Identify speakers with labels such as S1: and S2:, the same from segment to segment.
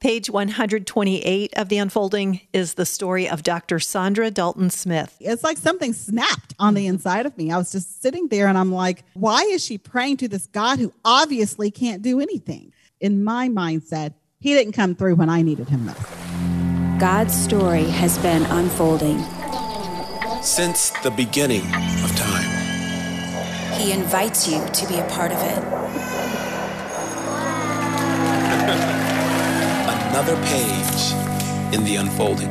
S1: Page 128 of The Unfolding is the story of Dr. Saundra Dalton Smith.
S2: It's like something snapped on the inside of me. I was just sitting there and I'm like, why is she praying to this God who obviously can't do anything? In my mindset, he didn't come through when I needed him most.
S3: God's story has been unfolding
S4: since the beginning of time.
S3: He invites you to be a part of it.
S4: Another page in The Unfolding.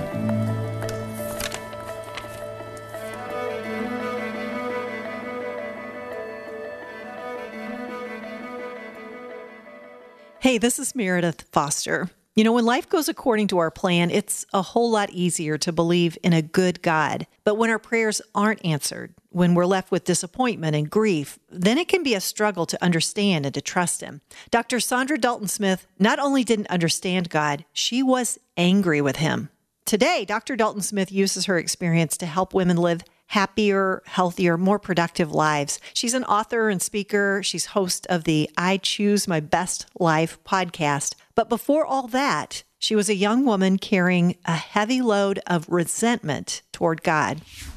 S1: Hey, this is Meredith Foster. You know, when life goes according to our plan, it's a whole lot easier to believe in a good God. But when our prayers aren't answered, when we're left with disappointment and grief, then it can be a struggle to understand and to trust him. Dr. Saundra Dalton Smith not only didn't understand God, she was angry with him. Today, Dr. Dalton Smith uses her experience to help women live happier, healthier, more productive lives. She's an author and speaker. She's host of the I Choose My Best Life podcast. But before all that, she was a young woman carrying a heavy load of resentment toward God.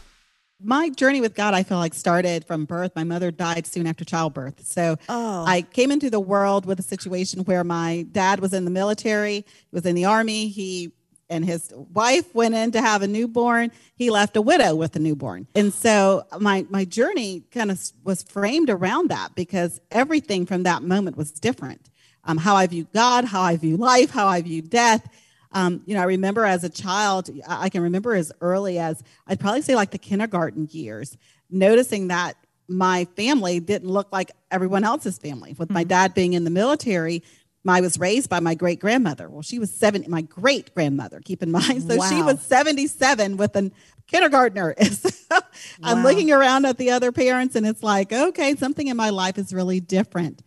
S2: My journey with God, I feel like, started from birth. My mother died soon after childbirth. So I came into the world with a situation where my dad was in the military, he was in the Army. He and his wife went in to have a newborn. He left a widow with a newborn. And so my journey kind of was framed around that because everything from that moment was different. How I view God, how I view life, how I view death. I remember as a child, I can remember as early as, I'd probably say like the kindergarten years, noticing that my family didn't look like everyone else's family. With my dad being in the military, I was raised by my great-grandmother. Well, she was my great-grandmother, keep in mind. So She was 77 with a kindergartner. So I'm looking around at the other parents, and it's like, okay, something in my life is really different.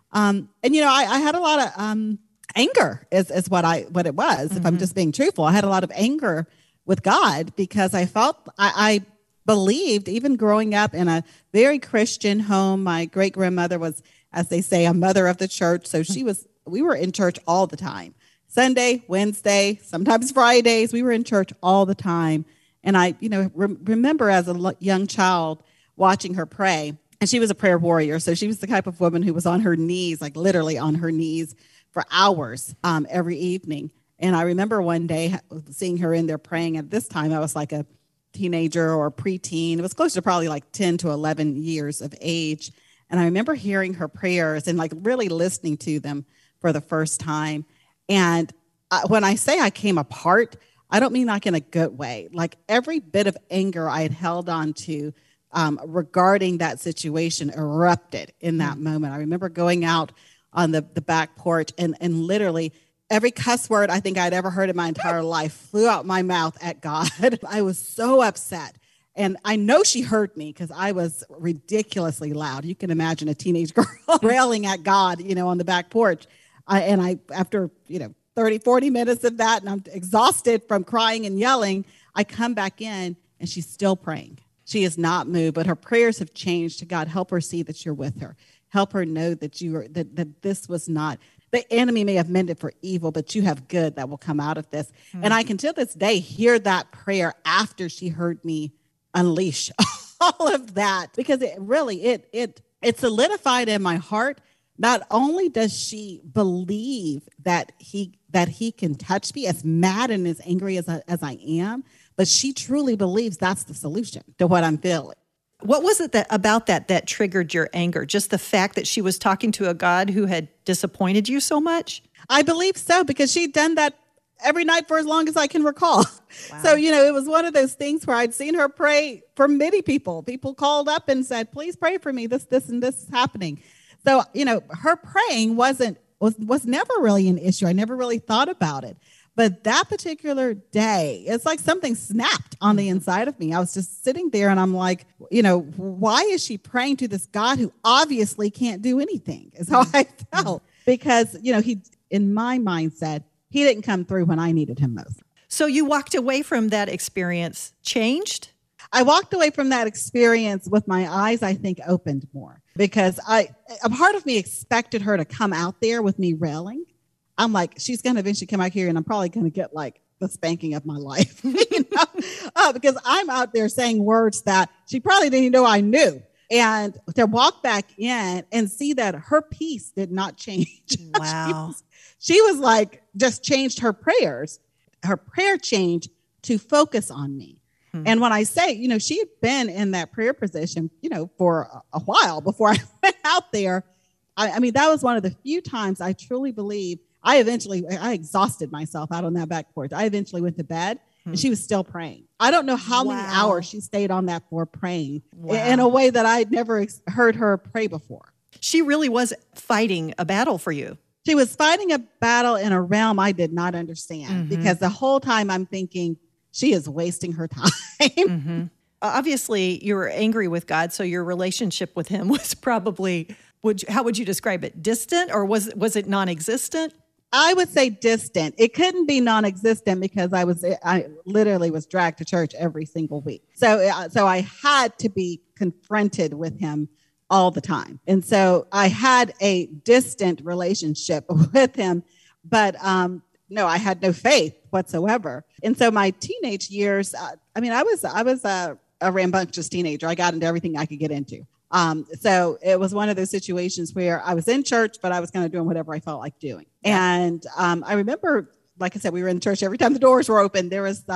S2: I had a lot of anger is what it was, if I'm just being truthful. I had a lot of anger with God because I felt I believed, even growing up in a very Christian home, my great-grandmother was, as they say, a mother of the church. So we were in church all the time. Sunday, Wednesday, sometimes Fridays, we were in church all the time. And I, remember as a young child watching her pray. And she was a prayer warrior. So she was the type of woman who was on her knees, like literally on her knees for hours every evening. And I remember one day seeing her in there praying. At this time, I was like a teenager or preteen. It was close to probably like 10 to 11 years of age. And I remember hearing her prayers and like really listening to them for the first time. And when I say I came apart, I don't mean like in a good way. Like every bit of anger I had held on to regarding that situation erupted in that moment. I remember going out on the back porch and literally every cuss word I think I'd ever heard in my entire life flew out my mouth at God. I was so upset. And I know she heard me because I was ridiculously loud. You can imagine a teenage girl railing at God, on the back porch. After 30, 40 minutes of that, and I'm exhausted from crying and yelling, I come back in and she's still praying. She is not moved, but her prayers have changed to God. Help her see that you're with her. Help her know that that this was not, the enemy may have meant it for evil, but you have good that will come out of this. Mm-hmm. And I can till this day hear that prayer after she heard me unleash all of that, because it really, it solidified in my heart. Not only does she believe that he can touch me, as mad and as angry as I am, but she truly believes that's the solution to what I'm feeling.
S1: What was it about that triggered your anger? Just the fact that she was talking to a God who had disappointed you so much?
S2: I believe so, because she'd done that every night for as long as I can recall. Wow. So, it was one of those things where I'd seen her pray for many people. People called up and said, please pray for me. This, and this is happening. So, her praying was never really an issue. I never really thought about it. But that particular day, it's like something snapped on the inside of me. I was just sitting there and I'm like, why is she praying to this God who obviously can't do anything, is how I felt. Because, he, in my mindset, he didn't come through when I needed him most.
S1: So you walked away from that experience changed?
S2: I walked away from that experience with my eyes, I think, opened more, because a part of me expected her to come out there with me railing. I'm like, she's going to eventually come out here and I'm probably going to get like the spanking of my life, because I'm out there saying words that she probably didn't even know I knew. And to walk back in and see that her peace did not change.
S1: Wow.
S2: She was like, just changed her prayers. Her prayer changed to focus on me. And when I say, she had been in that prayer position, for a while before I went out there. I mean, that was one of the few times I truly believe I exhausted myself out on that back porch. I eventually went to bed and she was still praying. I don't know how many hours she stayed on that floor praying in a way that I'd never heard her pray before.
S1: She really was fighting a battle for you.
S2: She was fighting a battle in a realm I did not understand, because the whole time I'm thinking she is wasting her time.
S1: Obviously, you were angry with God, so your relationship with him was probably, how would you describe it? Distant, or was it non-existent?
S2: I would say distant. It couldn't be non-existent because I literally was dragged to church every single week. So I had to be confronted with him all the time. And so I had a distant relationship with him, but no, I had no faith whatsoever. And so my teenage years, I was a rambunctious teenager. I got into everything I could get into. So it was one of those situations where I was in church, but I was kind of doing whatever I felt like doing. Yeah. And I remember, like I said, we were in church every time the doors were open. There was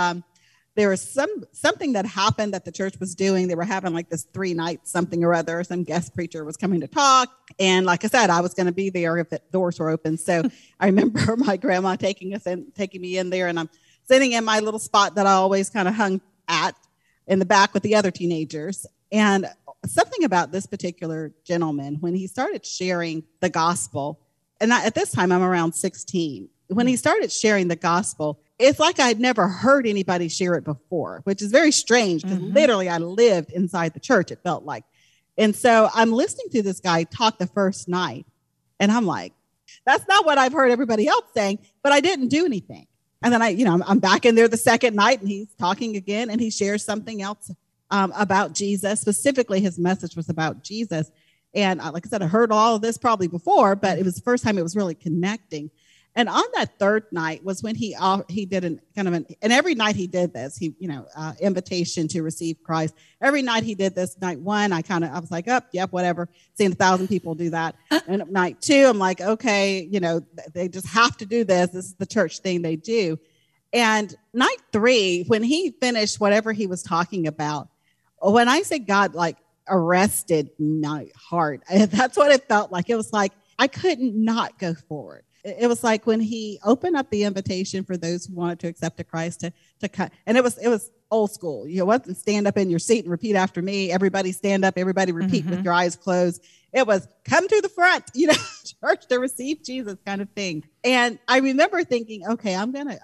S2: something that happened that the church was doing. They were having like this 3-night something or other. Some guest preacher was coming to talk. And like I said, I was going to be there if the doors were open. So I remember my grandma taking me in there, and I'm sitting in my little spot that I always kind of hung at in the back with the other teenagers. And something about this particular gentleman, when he started sharing the gospel, and at this time I'm around 16, when he started sharing the gospel, it's like I'd never heard anybody share it before, which is very strange because literally I lived inside the church, it felt like. And so I'm listening to this guy talk the first night, and I'm like, that's not what I've heard everybody else saying, but I didn't do anything. And then I'm back in there the second night, and he's talking again, and he shares something else about Jesus. Specifically, his message was about Jesus. And like I said, I heard all of this probably before, but it was the first time it was really connecting. And on that third night was when he did and every night he did this, invitation to receive Christ. Every night he did this. Night one, I was like, yep, whatever. Seen 1,000 people do that. And night two, I'm like, okay, they just have to do this. This is the church thing they do. And night three, when he finished whatever he was talking about, when I say God like arrested my heart, that's what it felt like. It was like I couldn't not go forward. It was like when he opened up the invitation for those who wanted to accept a Christ to cut. And it was old school. You wasn't stand up in your seat and repeat after me. Everybody stand up. Everybody repeat with your eyes closed. It was come to the front, church to receive Jesus kind of thing. And I remember thinking, okay,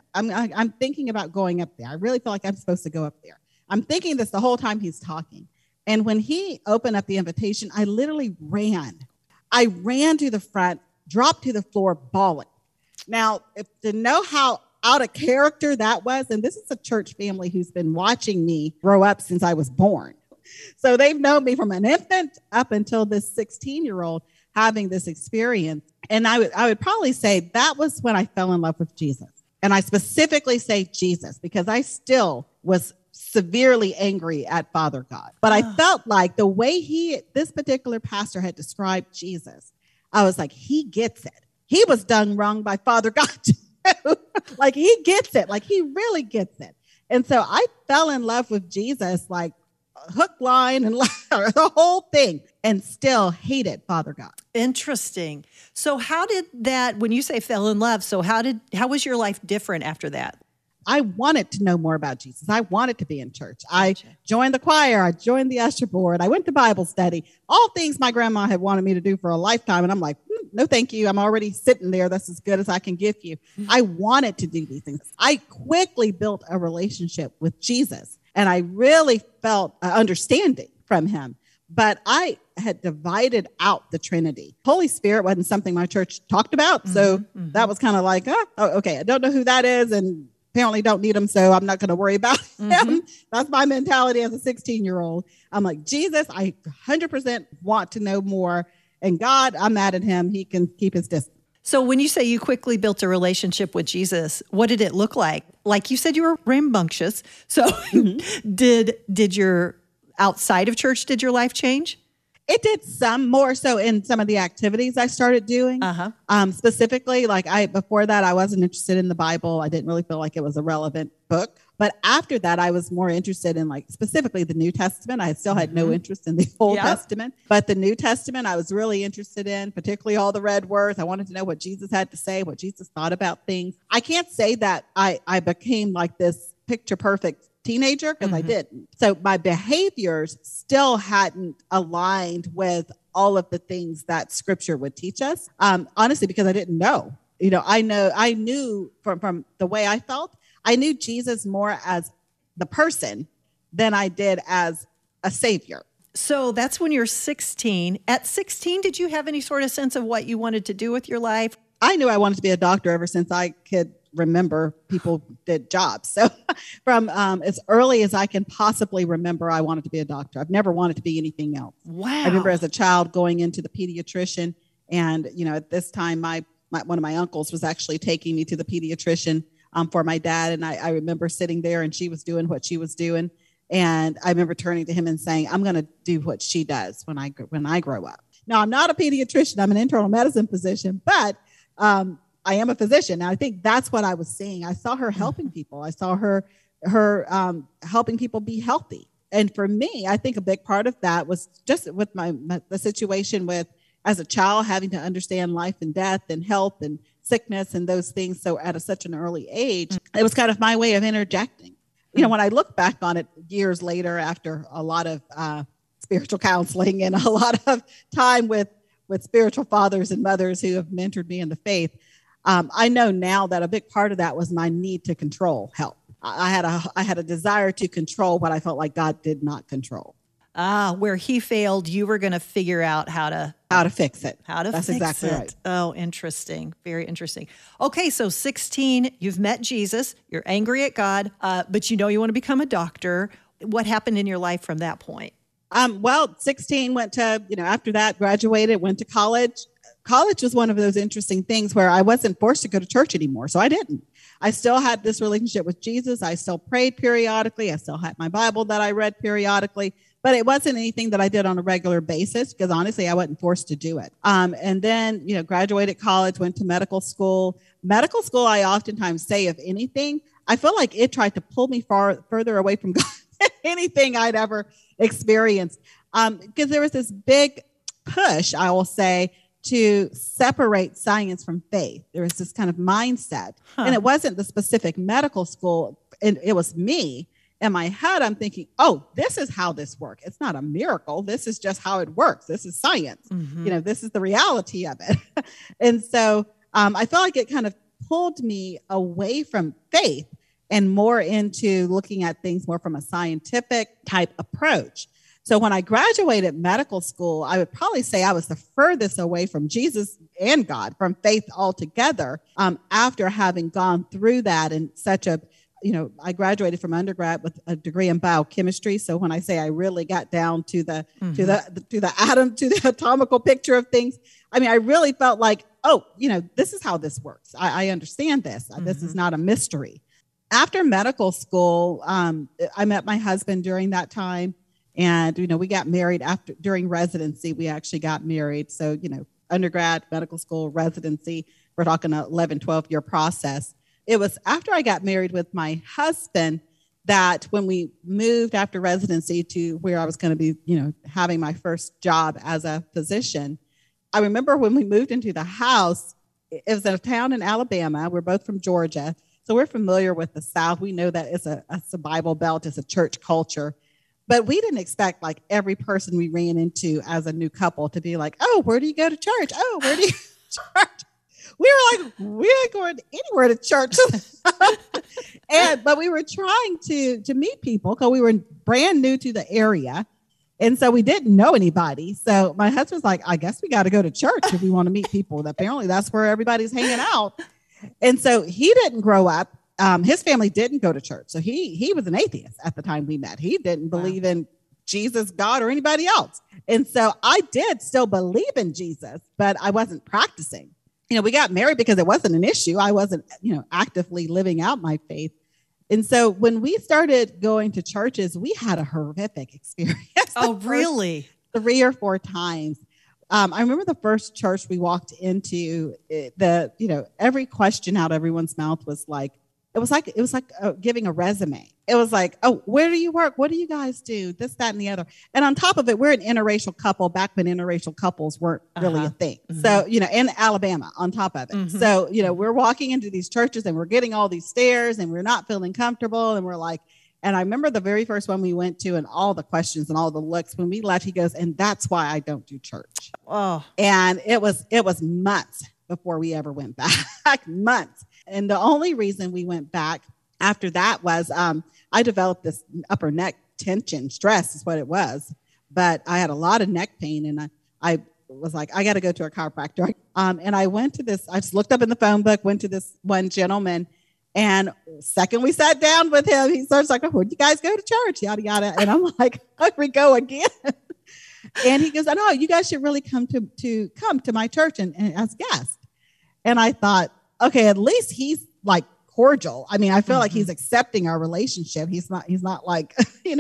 S2: I'm thinking about going up there. I really feel like I'm supposed to go up there. I'm thinking this the whole time he's talking. And when he opened up the invitation, I literally ran. I ran to the front, dropped to the floor, bawling. Now, to know how out of character that was, and this is a church family who's been watching me grow up since I was born. So they've known me from an infant up until this 16-year-old having this experience. And I would probably say that was when I fell in love with Jesus. And I specifically say Jesus because I still was severely angry at Father God. But I felt like the way this particular pastor had described Jesus, I was like, he gets it. He was done wrong by Father God too. Like he gets it. Like he really gets it. And so I fell in love with Jesus, like hook, line, and ladder, the whole thing, and still hated Father God.
S1: Interesting. So how did that, when you say fell in love, so how was your life different after that?
S2: I wanted to know more about Jesus. I wanted to be in church. I joined the choir. I joined the usher board. I went to Bible study. All things my grandma had wanted me to do for a lifetime. And I'm like, no, thank you. I'm already sitting there. That's as good as I can give you. I wanted to do these things. I quickly built a relationship with Jesus. And I really felt understanding from him. But I had divided out the Trinity. Holy Spirit wasn't something my church talked about. So that was kind of like, okay, I don't know who that is. And apparently don't need him, so I'm not going to worry about him. That's my mentality as a 16-year-old. I'm like, Jesus, I 100% want to know more. And God, I'm mad at him. He can keep his distance.
S1: So when you say you quickly built a relationship with Jesus, what did it look like? Like you said, you were rambunctious. So did your outside of church, did your life change?
S2: It did some, more so in some of the activities I started doing. Specifically, before that, I wasn't interested in the Bible. I didn't really feel like it was a relevant book. But after that, I was more interested in specifically the New Testament. I still had no interest in the Old Testament, but the New Testament I was really interested in, particularly all the red words. I wanted to know what Jesus had to say, what Jesus thought about things. I can't say that I became like this picture perfect teenager, because I didn't. So my behaviors still hadn't aligned with all of the things that scripture would teach us. Honestly, because I didn't know. I knew from the way I felt, I knew Jesus more as the person than I did as a savior.
S1: So that's when you're 16. At 16, did you have any sort of sense of what you wanted to do with your life?
S2: I knew I wanted to be a doctor ever since I could remember people did jobs. So from as early as I can possibly remember, I wanted to be a doctor. I've never wanted to be anything else.
S1: Wow.
S2: I remember as a child going into the pediatrician, and at this time, one of my uncles was actually taking me to the pediatrician for my dad. And I remember sitting there, and she was doing what she was doing. And I remember turning to him and saying, I'm going to do what she does when I grow up. Now, I'm not a pediatrician. I'm an internal medicine physician, but I am a physician. And I think that's what I was seeing. I saw her helping people. I saw her helping people be healthy. And for me, I think a big part of that was just with the situation with, as a child, having to understand life and death and health and sickness and those things. So at such an early age, it was kind of my way of interjecting. When I look back on it years later, after a lot of spiritual counseling and a lot of time with spiritual fathers and mothers who have mentored me in the faith, I know now that a big part of that was my need to control health. I had a desire to control what I felt like God did not control.
S1: Where he failed, you were going to figure out how to
S2: fix it.
S1: That's exactly right. Oh, interesting. Very interesting. Okay, so 16, you've met Jesus. You're angry at God, but you want to become a doctor. What happened in your life from that point?
S2: 16, went to, after that, graduated, went to college. College was one of those interesting things where I wasn't forced to go to church anymore, so I didn't. I still had this relationship with Jesus. I still prayed periodically. I still had my Bible that I read periodically, but it wasn't anything that I did on a regular basis because honestly, I wasn't forced to do it. And then, graduated college, went to medical school. Medical school, I oftentimes say, if anything, I feel like it tried to pull me further away from God than anything I'd ever experienced. Because there was this big push, I will say, to separate science from faith. There was this kind of mindset. And it wasn't the specific medical school. And it was me. In my head, I'm thinking, oh, this is how this works. It's not a miracle. This is just how it works. This is science. This is the reality of it. And so I felt like it kind of pulled me away from faith and more into looking at things more from a scientific type approach. So when I graduated medical school, I would probably say I was the furthest away from Jesus and God, from faith altogether, after having gone through that in such a, I graduated from undergrad with a degree in biochemistry. So when I say I really got down to the atom, to the atomical picture of things, I mean, I really felt like, oh, this is how this works. I understand this. This is not a mystery. After medical school, I met my husband during that time. And, we got married during residency. We actually got married. So, undergrad, medical school, residency, we're talking an 11, 12-year process. It was after I got married with my husband that when we moved after residency to where I was going to be, having my first job as a physician, I remember when we moved into the house, it was in a town in Alabama. We're both from Georgia. So we're familiar with the South. We know that it's a Bible Belt, it's a church culture. But we didn't expect like every person we ran into as a new couple to be like, oh, where do you go to church? Oh, where do you go to church? We were like, we're not going anywhere to church. But we were trying to meet people because we were brand new to the area. And so we didn't know anybody. So my husband's like, I guess we got to go to church if we want to meet people. Apparently that's where everybody's hanging out. And so he didn't grow up. His family didn't go to church. So he was an atheist at the time we met. He didn't believe in Jesus, God, or anybody else. And so I did still believe in Jesus, but I wasn't practicing. we got married because it wasn't an issue. I wasn't, actively living out my faith. And so when we started going to churches, we had a horrific experience.
S1: Oh, really?
S2: 3 or 4 times. I remember the first church we walked into, every question out everyone's mouth was like, it was like giving a resume. It was like, oh, where do you work? What do you guys do? This, that, and the other. And on top of it, we're an interracial couple back when interracial couples weren't really a thing. Mm-hmm. So, in Alabama on top of it. Mm-hmm. So, we're walking into these churches and we're getting all these stares and we're not feeling comfortable. And we're like, and I remember the very first one we went to and all the questions and all the looks. When we left, he goes, and that's why I don't do church.
S1: Oh.
S2: And it was months before we ever went back, months. And the only reason we went back after that was I developed this upper neck tension, stress is what it was. But I had a lot of neck pain and I was like, I got to go to a chiropractor. And I went to this, I just looked up in the phone book, went to this one gentleman. And second we sat down with him, he starts like, oh, would you guys go to church? Yada, yada. And I'm like, here we go again. And he goes, oh, no, you guys should really come to my church and as guests. And I thought, okay, at least he's like cordial. I mean, I feel like he's accepting our relationship. He's not like,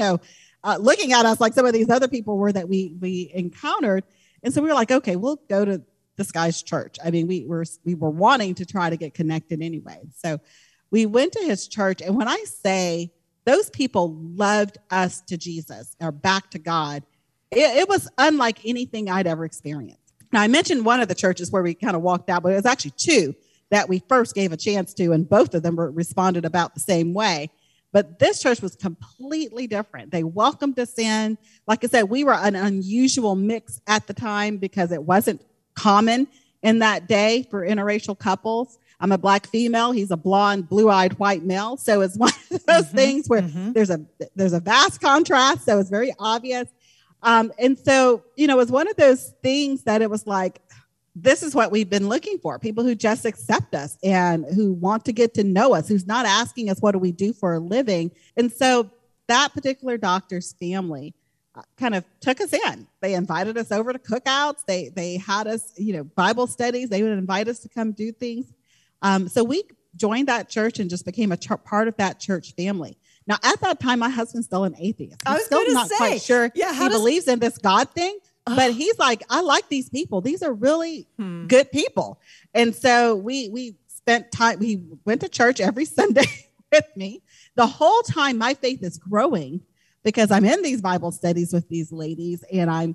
S2: looking at us like some of these other people were that we encountered. And so we were like, okay, we'll go to this guy's church. I mean, we were wanting to try to get connected anyway. So we went to his church. And when I say those people loved us to Jesus or back to God, it was unlike anything I'd ever experienced. Now, I mentioned one of the churches where we kind of walked out, but it was actually 2 that we first gave a chance to, and both of them responded about the same way. But this church was completely different. They welcomed us in. Like I said, we were an unusual mix at the time because it wasn't common in that day for interracial couples. I'm a Black female. He's a blonde, blue-eyed white male. So it's one of those things where there's a vast contrast. So it's very obvious. And so, it was one of those things that it was like, this is what we've been looking for. People who just accept us and who want to get to know us, who's not asking us, what do we do for a living? And so that particular doctor's family kind of took us in. They invited us over to cookouts. They had us, Bible studies. They would invite us to come do things. So we joined that church and just became a part of that church family. Now, at that time, my husband's still an atheist. He's still not quite sure he believes in this God thing. But he's like, I like these people. These are really good people. And so we spent time. We went to church every Sunday with me. The whole time my faith is growing because I'm in these Bible studies with these ladies and I'm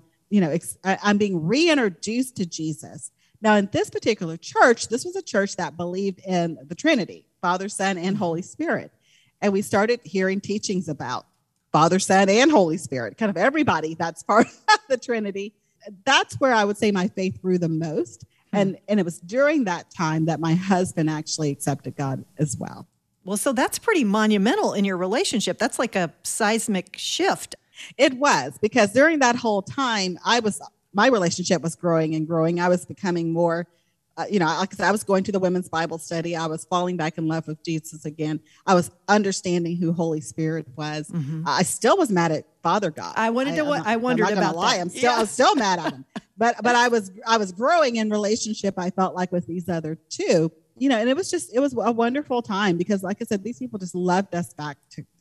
S2: being reintroduced to Jesus. Now, in this particular church, this was a church that believed in the Trinity, Father, Son, and Holy Spirit. And we started hearing teachings about Father, Son, and Holy Spirit, kind of everybody that's part of the Trinity. That's where I would say my faith grew the most. And it was during that time that my husband actually accepted God as well.
S1: Well, so that's pretty monumental in your relationship. That's like a seismic shift.
S2: It was, because during that whole time, my relationship was growing and growing. I was becoming more, like I said, I was going to the women's Bible study. I was falling back in love with Jesus again. I was understanding who Holy Spirit was. I still was mad at Father God.
S1: I wondered about that.
S2: I was still mad at him. But I was growing in relationship, I felt like, with these other 2, and it was a wonderful time because, like I said, these people just left us back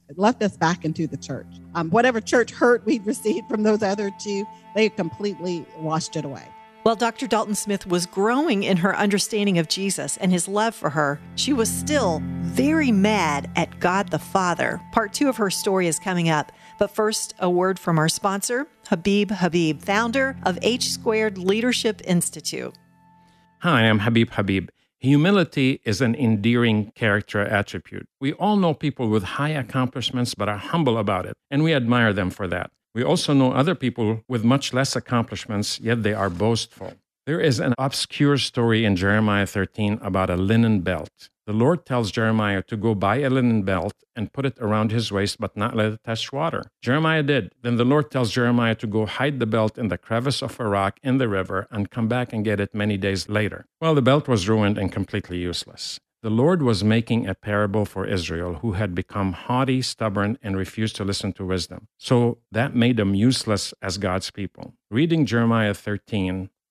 S2: into the church. Whatever church hurt we'd received from those other 2, they completely washed it away.
S1: While Dr. Dalton Smith was growing in her understanding of Jesus and his love for her, she was still very mad at God the Father. Part 2 of her story is coming up. But first, a word from our sponsor, Habib Habib, founder of H Squared Leadership Institute.
S5: Hi, I'm Habib Habib. Humility is an endearing character attribute. We all know people with high accomplishments but are humble about it, and we admire them for that. We also know other people with much less accomplishments, yet they are boastful. There is an obscure story in Jeremiah 13 about a linen belt. The Lord tells Jeremiah to go buy a linen belt and put it around his waist, but not let it touch water. Jeremiah did. Then the Lord tells Jeremiah to go hide the belt in the crevice of a rock in the river and come back and get it many days later. Well, the belt was ruined and completely useless. The Lord was making a parable for Israel, who had become haughty, stubborn, and refused to listen to wisdom. So that made them useless as God's people. Reading Jeremiah 13,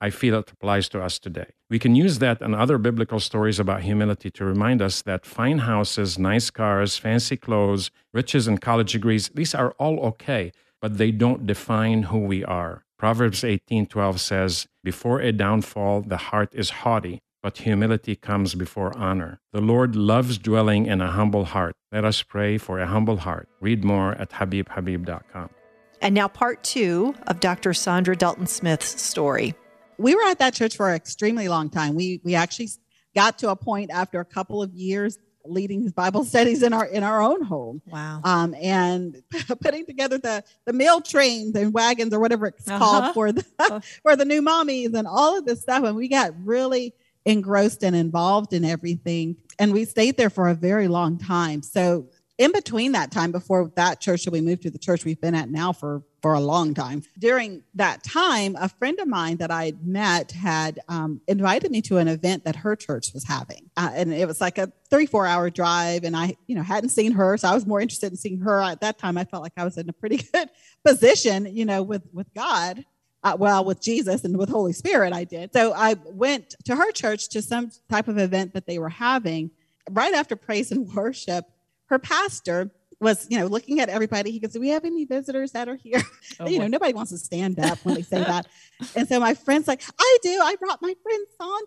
S5: I feel it applies to us today. We can use that and other biblical stories about humility to remind us that fine houses, nice cars, fancy clothes, riches and college degrees, these are all okay, but they don't define who we are. Proverbs 18:12 says, "Before a downfall, the heart is haughty, but humility comes before honor." The Lord loves dwelling in a humble heart. Let us pray for a humble heart. Read more at HabibHabib.com.
S1: And now part 2 of Dr. Sandra Dalton Smith's story.
S2: We were at that church for an extremely long time. We actually got to a point after a couple of years leading his Bible studies in our own home.
S1: Wow.
S2: And putting together the meal trains and wagons or whatever it's called for the new mommies and all of this stuff. And we got really engrossed and involved in everything. And we stayed there for a very long time. So in between that time, before that church, we moved to the church we've been at now for a long time. During that time, a friend of mine that I had met had invited me to an event that her church was having. And it was like a 3-4 hour drive. And I, hadn't seen her. So I was more interested in seeing her. At that time, I felt like I was in a pretty good position, with God. With Jesus and with Holy Spirit, I did. So I went to her church to some type of event that they were having. Right after praise and worship, her pastor was, looking at everybody. He goes, "Do we have any visitors that are here?" Nobody wants to stand up when they say that. And so my friend's like, "I do. I brought my friend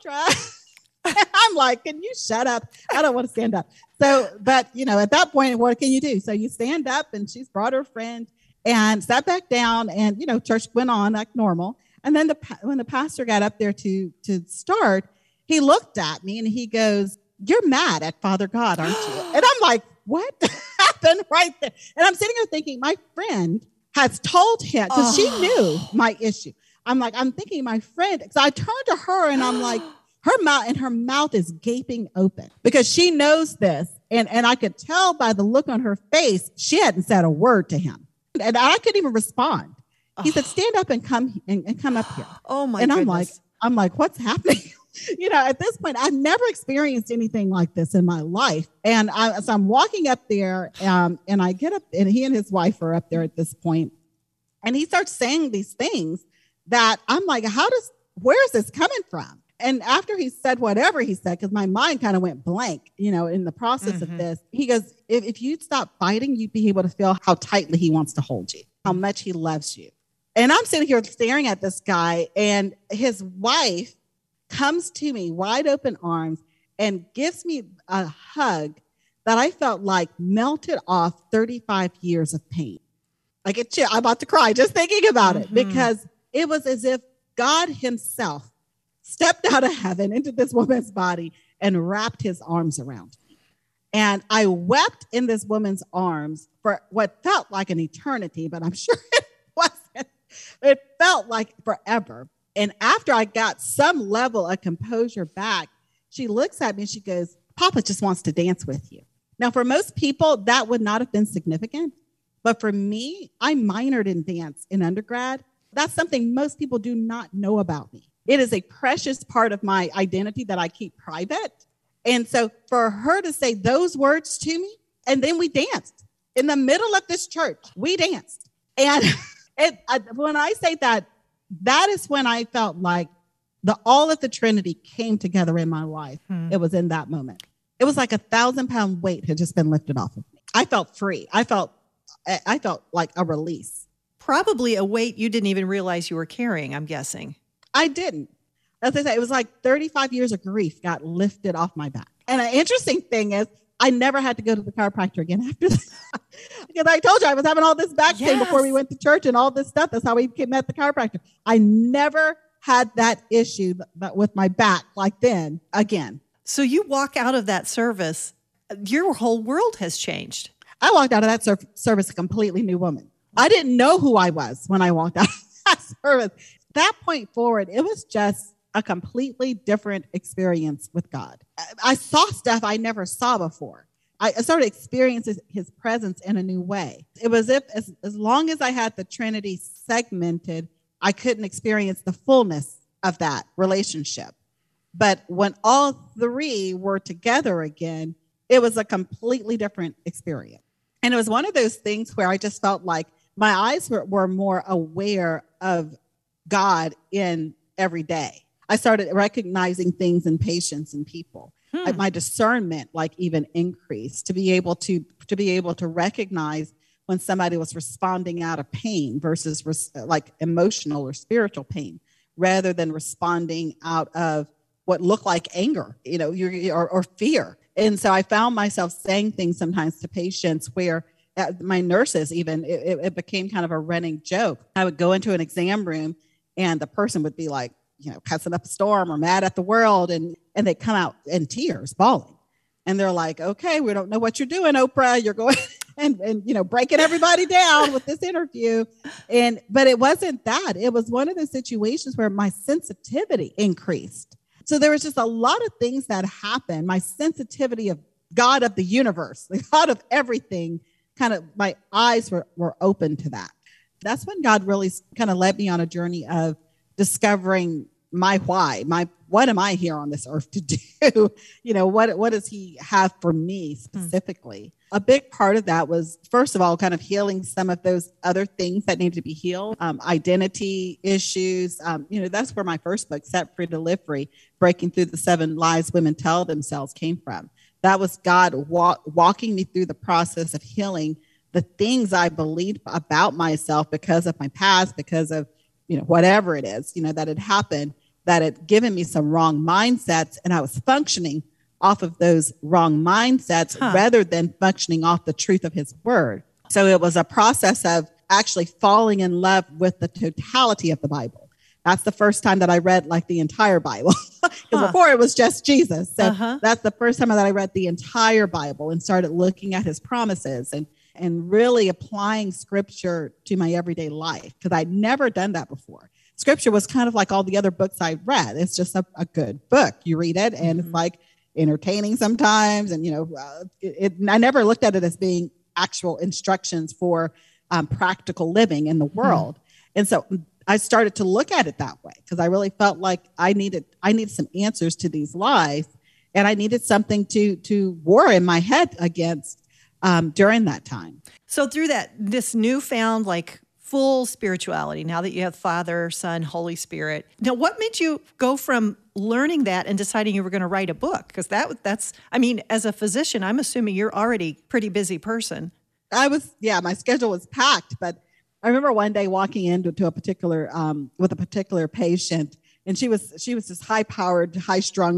S2: Sandra." I'm like, "Can you shut up? I don't want to stand up." So, but, at that point, what can you do? So you stand up, and she's brought her friend and sat back down, and, church went on like normal. And then when the pastor got up there to start, he looked at me and he goes, "You're mad at Father God, aren't you?" And I'm like, what happened right there? And I'm sitting here thinking my friend has told him, because she knew my issue. I'm thinking my friend, so I turned to her and I'm like, her mouth is gaping open because she knows this. And I could tell by the look on her face, she hadn't said a word to him. And I couldn't even respond. He said, "Stand up and come up here."
S1: Oh my
S2: goodness.
S1: And
S2: I'm like, what's happening? At this point, I've never experienced anything like this in my life. And so I'm walking up there and I get up, and he and his wife are up there at this point. And he starts saying these things that I'm like, where is this coming from? And after he said whatever he said, because my mind kind of went blank, in the process of this, he goes, if you'd stop fighting, you'd be able to feel how tightly he wants to hold you, how much he loves you. And I'm sitting here staring at this guy, and his wife comes to me, wide open arms, and gives me a hug that I felt like melted off 35 years of pain. Like I'm about to cry just thinking about it, because it was as if God himself stepped out of heaven into this woman's body and wrapped his arms around me. And I wept in this woman's arms for what felt like an eternity, but I'm sure it wasn't. It felt like forever. And after I got some level of composure back, she looks at me and she goes, "Papa just wants to dance with you." Now, for most people, that would not have been significant. But for me, I minored in dance in undergrad. That's something most people do not know about me. It is a precious part of my identity that I keep private. And so for her to say those words to me, and then we danced in the middle of this church, we danced. And when I say that, that is when I felt like all of the Trinity came together in my life. It was in that moment. It was like 1,000-pound weight had just been lifted off of me. I felt free. I felt like a release.
S1: Probably a weight you didn't even realize you were carrying, I'm guessing.
S2: I didn't. As I say, it was like 35 years of grief got lifted off my back. And an interesting thing is, I never had to go to the chiropractor again after that. Because I told you I was having all this back pain before we went to church and all this stuff. That's how we met the chiropractor. I never had that issue with my back like then again.
S1: So you walk out of that service, your whole world has changed.
S2: I walked out of that service a completely new woman. I didn't know who I was when I walked out of that service. That point forward, it was just a completely different experience with God. I saw stuff I never saw before. I started experiencing his presence in a new way. It was as long as I had the Trinity segmented, I couldn't experience the fullness of that relationship. But when all three were together again, it was a completely different experience. And it was one of those things where I just felt like my eyes were more aware of God in every day. I started recognizing things in patients and people. My discernment even increased to be able to recognize when somebody was responding out of pain versus like emotional or spiritual pain, rather than responding out of what looked like anger, or fear. And so I found myself saying things sometimes to patients where my nurses, even it became kind of a running joke. I would go into an exam room and the person would be like, cussing up a storm or mad at the world. And they come out in tears, bawling. And they're like, okay, we don't know what you're doing, Oprah. You're going and breaking everybody down with this interview. But it wasn't that. It was one of the situations where my sensitivity increased. So there was just a lot of things that happened. My sensitivity of God of the universe, the God of everything, my eyes were open to that. That's when God really kind of led me on a journey of discovering my why, what am I here on this earth to do? What does he have for me specifically? A big part of that was, first of all, kind of healing some of those other things that needed to be healed, identity issues. That's where my first book, Set Free to Live Free, Breaking Through the 7 Lies Women Tell Themselves, came from. That was God walking me through the process of healing the things I believed about myself because of my past, because of whatever it is, that had happened, that had given me some wrong mindsets. And I was functioning off of those wrong mindsets rather than functioning off the truth of his word. So it was a process of actually falling in love with the totality of the Bible. That's the first time that I read the entire Bible, because before it was just Jesus. So that's the first time that I read the entire Bible and started looking at his promises and really applying scripture to my everyday life, because I'd never done that before. Scripture was kind of like all the other books I read. It's just a good book. You read it and it's like entertaining sometimes. And, I never looked at it as being actual instructions for practical living in the world. And so I started to look at it that way, because I really felt like I needed some answers to these lies, and I needed something to war in my head against during that time.
S1: So through this newfound full spirituality, now that you have Father, Son, Holy Spirit, now what made you go from learning that and deciding you were going to write a book? Because that's as a physician, I'm assuming you're already a pretty busy person. My schedule was packed, but I remember one day walking into a particular with a particular patient, and she was this high-powered, high-strung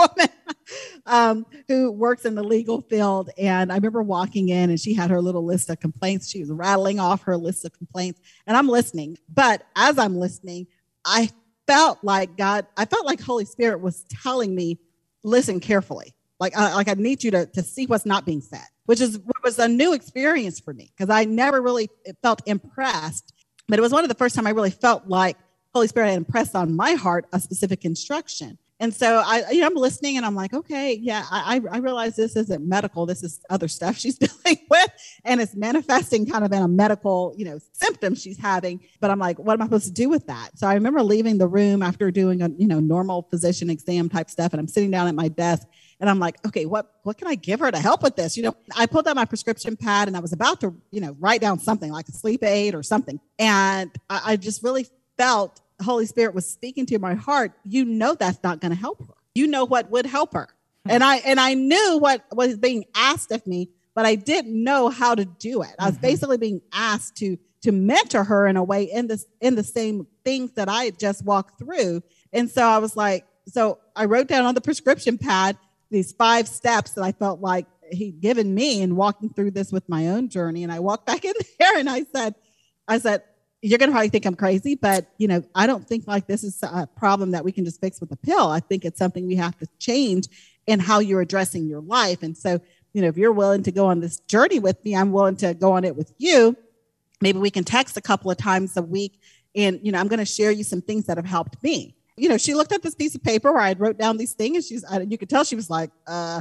S1: woman who works in the legal field. And I remember walking in, and she had her little list of complaints. She was rattling off her list of complaints, and I'm listening. But as I'm listening, I felt like Holy Spirit was telling me, listen carefully. I need you to see what's not being said, which was a new experience for me, because I never really felt impressed. But it was one of the first time I really felt like Holy Spirit had impressed on my heart a specific instruction. And so I'm listening, and I'm like, okay, yeah, I realize this isn't medical. This is other stuff she's dealing with, and it's manifesting kind of in a medical, symptom she's having. But I'm like, what am I supposed to do with that? So I remember leaving the room after doing a, normal physician exam type stuff. And I'm sitting down at my desk, and I'm like, okay, what can I give her to help with this? I pulled out my prescription pad, and I was about to, write down something like a sleep aid or something. And I just really felt Holy Spirit was speaking to my heart. That's not going to help her. What would help her. And I knew what was being asked of me, but I didn't know how to do it. I was basically being asked to mentor her in a way in the same things that I had just walked through. And so I was like, so I wrote down on the prescription pad these 5 steps that I felt like he'd given me in walking through this with my own journey. And I walked back in there, and I said, you're going to probably think I'm crazy, but, I don't think this is a problem that we can just fix with a pill. I think it's something we have to change in how you're addressing your life. And so, if you're willing to go on this journey with me, I'm willing to go on it with you. Maybe we can text a couple of times a week, and, I'm going to share you some things that have helped me. She looked at this piece of paper where I wrote down these things, and you could tell she was like,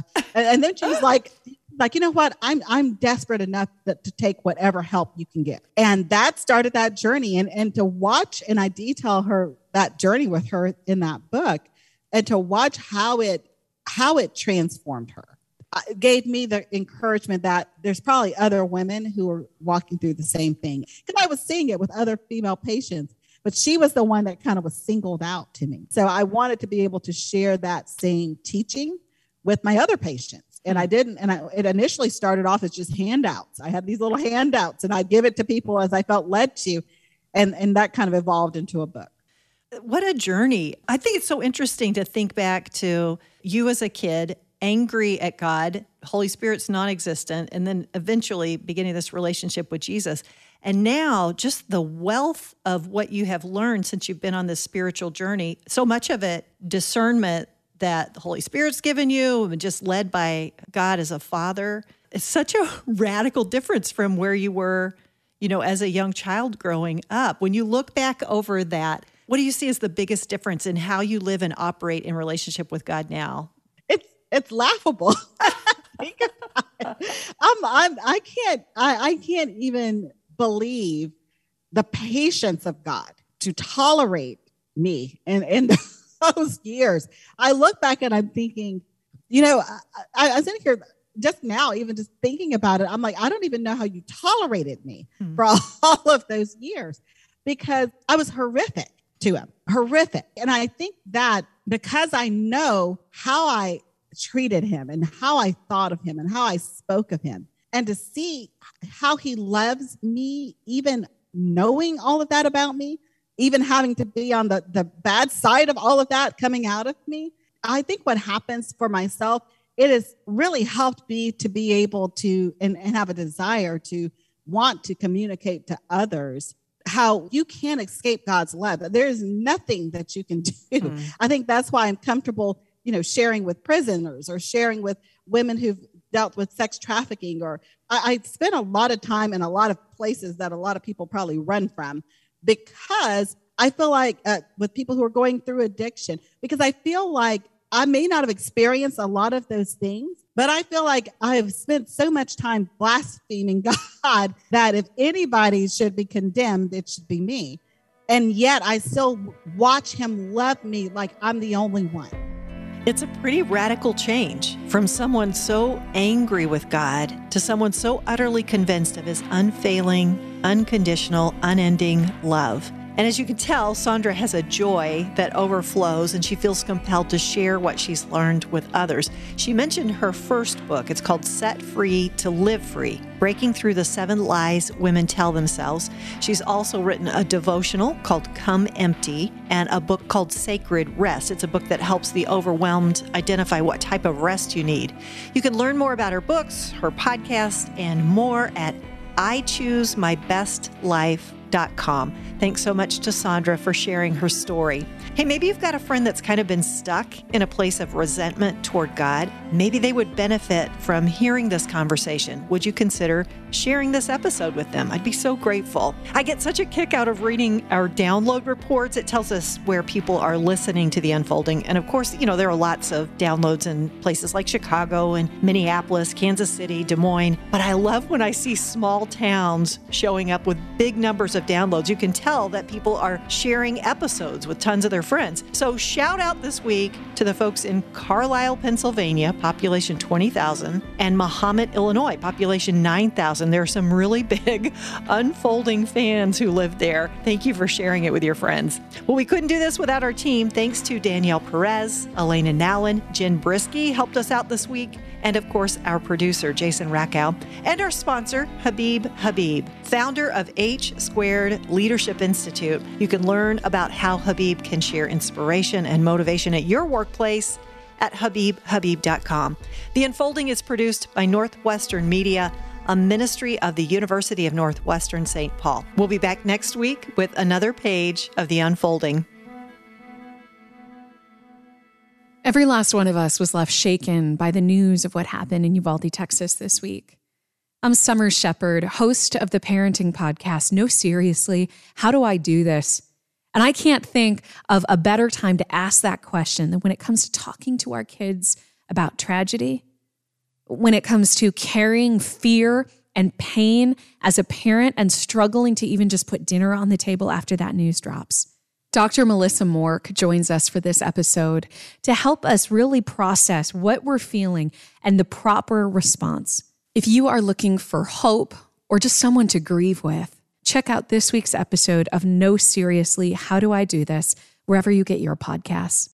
S1: and then she was like, you know what? I'm desperate enough to take whatever help you can get. And that started that journey, and to watch, and I detail that journey with her in that book, and to watch how it transformed her. It gave me the encouragement that there's probably other women who are walking through the same thing. Because I was seeing it with other female patients,
S2: but she was the one that kind of was singled out to me. So I wanted to be able to share that same teaching with my other patients. And I didn't, it initially started off as just handouts. I had these little handouts and I'd give it to people as I felt led to. And that kind of evolved into a book.
S1: What a journey. I think it's so interesting to think back to you as a kid, angry at God, Holy Spirit's non-existent, and then eventually beginning this relationship with Jesus. And now just the wealth of what you have learned since you've been on this spiritual journey, so much of it discernment that the Holy Spirit's given you and just led by God as a father. It's such a radical difference from where you were, as a young child growing up. When you look back over that, what do you see as the biggest difference in how you live and operate in relationship with God now?
S2: It's laughable. Think about it. I can't even believe the patience of God to tolerate me in those years. I look back and I'm thinking, I was sitting here just now, even just thinking about it, I'm like, I don't even know how you tolerated me for all of those years, because I was horrific to him, horrific. And I think that because I know how I treated him and how I thought of him and how I spoke of him, and to see how he loves me, even knowing all of that about me, even having to be on the bad side of all of that coming out of me, I think what happens for myself, it has really helped me to be able to and have a desire to want to communicate to others how you can't escape God's love. There is nothing that you can do. I think that's why I'm comfortable, sharing with prisoners or sharing with women who've dealt with sex trafficking, or I spent a lot of time in a lot of places that a lot of people probably run from, because I feel like with people who are going through addiction, because I feel like I may not have experienced a lot of those things, but I feel like I have spent so much time blaspheming God that if anybody should be condemned, it should be me. And yet I still watch him love me like I'm the only one.
S1: It's a pretty radical change from someone so angry with God to someone so utterly convinced of his unfailing, unconditional, unending love. And as you can tell, Sandra has a joy that overflows, and she feels compelled to share what she's learned with others. She mentioned her first book. It's called Set Free to Live Free, Breaking Through the 7 Lies Women Tell Themselves. She's also written a devotional called Come Empty and a book called Sacred Rest. It's a book that helps the overwhelmed identify what type of rest you need. You can learn more about her books, her podcast, and more at iChooseMyBestLife.com. Thanks so much to Sandra for sharing her story. Hey, maybe you've got a friend that's kind of been stuck in a place of resentment toward God. Maybe they would benefit from hearing this conversation. Would you consider sharing this episode with them? I'd be so grateful. I get such a kick out of reading our download reports. It tells us where people are listening to The Unfolding. And of course, there are lots of downloads in places like Chicago and Minneapolis, Kansas City, Des Moines. But I love when I see small towns showing up with big numbers of downloads. You can tell that people are sharing episodes with tons of their friends. So shout out this week to the folks in Carlisle, Pennsylvania, population 20,000, and Mahomet, Illinois, population 9,000. There are some really big Unfolding fans who live there. Thank you for sharing it with your friends. Well, we couldn't do this without our team. Thanks to Danielle Perez, Elena Nowlin, Jen Brisky helped us out this week, and of course, our producer, Jason Rackow, and our sponsor, Habib Habib, founder of H Squared Leadership Institute. You can learn about how Habib can share inspiration and motivation at your workplace at HabibHabib.com. The Unfolding is produced by Northwestern Media, a ministry of the University of Northwestern St. Paul. We'll be back next week with another page of The Unfolding.
S6: Every last one of us was left shaken by the news of what happened in Uvalde, Texas this week. I'm Summer Shepard, host of the parenting podcast, No Seriously, How Do I Do This? And I can't think of a better time to ask that question than when it comes to talking to our kids about tragedy, when it comes to carrying fear and pain as a parent and struggling to even just put dinner on the table after that news drops. Dr. Melissa Mork joins us for this episode to help us really process what we're feeling and the proper response. If you are looking for hope or just someone to grieve with, check out this week's episode of No Seriously, How Do I Do This, wherever you get your podcasts.